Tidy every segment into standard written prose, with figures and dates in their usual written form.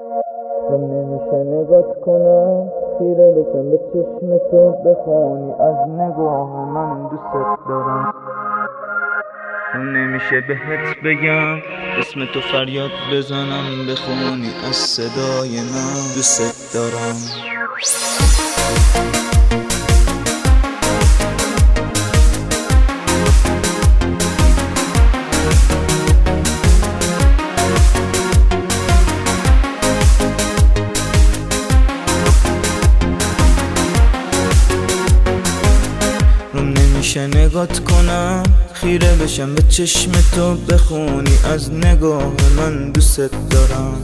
من نمیشه نگات کنم خیره بشم به چشم تو بخونی از نگاه من دوست دارم. من نمیشه بهت بگم اسم تو فریاد بزنم بخونی از صدای من دوست دارم. نمیشه نگات کنم خیره بشم به چشم تو بخونی از نگاه من دوست دارم.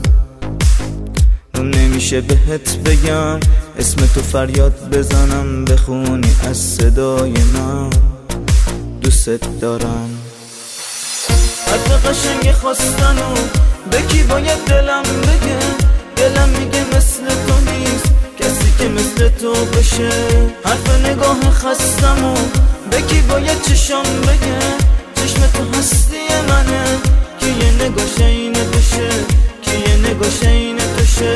نمیشه بهت بگم اسم تو فریاد بزنم بخونی از صدای من دوست دارم. حرف قشنگ خواستن و به کی باید دلم بگه؟ دلم میگه مثل تو نیست کسی که مثل تو بشه. حرف نگاه خستم و به کی باید چشم بگه؟ چشم تو هستی منه که یه نگاش این توشه، که یه نگاش این توشه.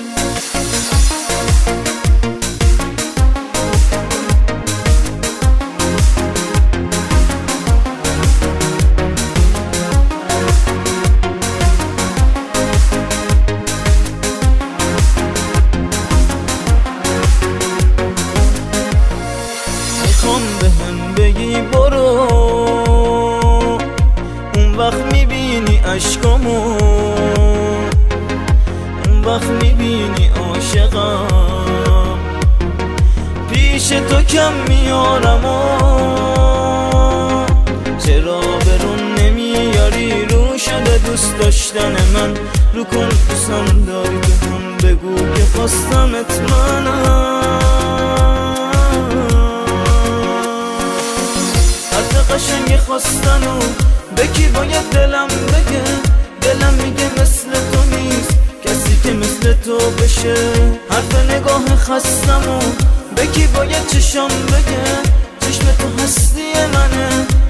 میخوام بهم بگی برو، اون وقت میبینی عشقامو، اون وقت میبینی عاشقم. پیش تو کم میارم و چرا برون نمیاری؟ رو شده دوست داشتن من، رو کن دوستم داری تو هم بگو که خواستمت منم. قشنگ خواستن و به کی باید دلم بگه؟ دلم میگه مثل تو نیست کسی که مثل تو بشه. حرف نگاه خستم و به کی باید چشم بگه؟ چشم تو هستی منه